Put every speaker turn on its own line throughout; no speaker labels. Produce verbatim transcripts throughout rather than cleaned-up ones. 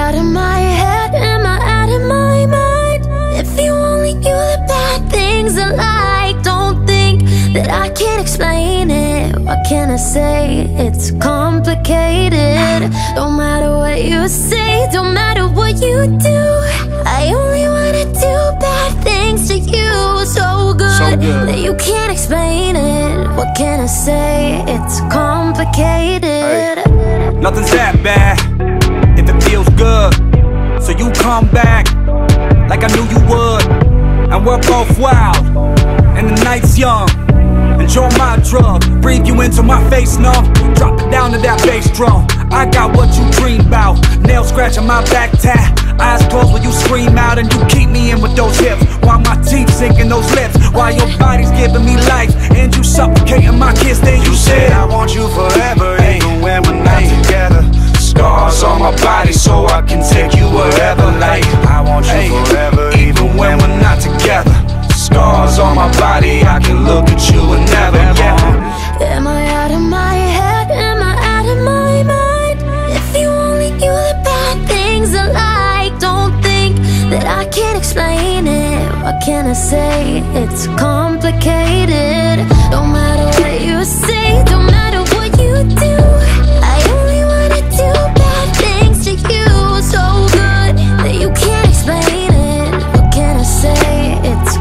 out of my head? Am I out of my mind? If you only knew the bad things I like. Don't think that I can't explain it. What can I say? It's complicated. Don't matter what you say, don't matter what you do, I only wanna do bad things to you. So good,
so good.
that you can't explain it. What can I say? It's complicated.
Hey. Nothing's that bad if it feels good. So you come back like I knew you would. And we're both wild and the night's young. Enjoy my drug, breathe you into my face numb. Drop it down to that bass drum. I got what you dream about. Nails scratching my back tat. Eyes closed when you scream out and you keep me in with those hips, while my teeth sink in those lips, while your body's giving me life and you suffocating my kiss. Then you, you said I want you forever, hey, even when we're not together. Scars on my body so I can take you wherever. Like I want you hey, forever, even when we're not together. Scars on my body, I can look at you and never, yeah.
Am I out of my head? Am I out of my mind? If you only knew the bad things I like. Don't think that I can't explain it. What can I say? It's complicated. Don't matter what you say, don't matter what you do, I only wanna do bad things to you. So good that you can't explain it. What can I say? It's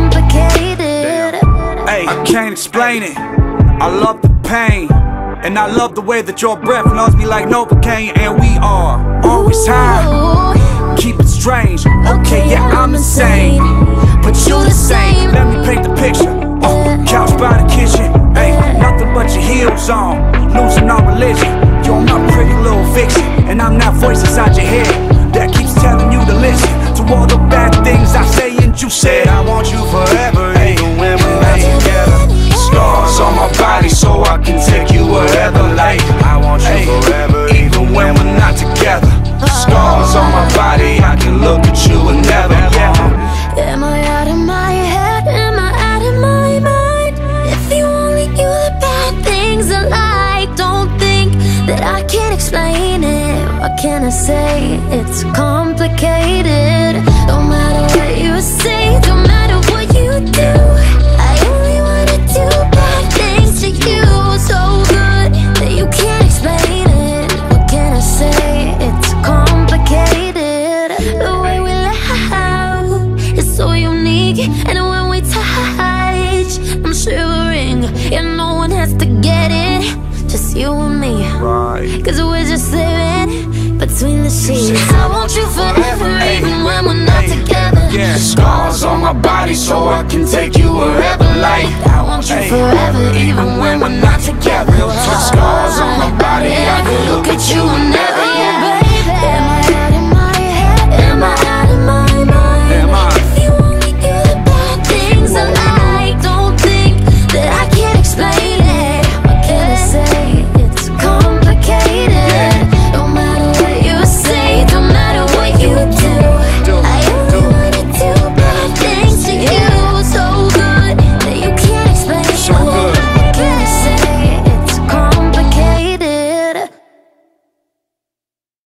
complicated.
Hey, I can't explain it. I love the pain, and I love the way that your breath loves me like Novocaine. And we are always high, keep it strange. Okay, yeah, I'm insane, but you the same. Let me paint the picture. uh, Couch by the kitchen, hey, nothing but your heels on, losing all religion. You're my pretty little fiction, and I'm that voice inside your head that keeps telling you to listen to all the bad things I say. And you said I want you forever, even when we're not together. Scars on my body so I can take you wherever. Like I want you hey, forever, even when we're not together. Scars on my body, I can look at you and never, yeah.
Am I out of my head? Am I out of my mind? If you only knew the bad things I like. Don't think that I can't explain it. What can I say? It's complicated. Don't matter what you say, don't matter what you do, I only wanna do bad things to you. So good that you can't explain it. What can I say? It's complicated. The way we laugh is so unique, and when we touch, I'm shivering. And no one has to get it, just you and me,
right.
Cause we're just living between the sheets. I want you forever, even when we're not together.
Yeah. Scars on my body so I can take you wherever. Like
I want you forever, even when we're not together.
Scars on my body, I can look at you and never, yeah.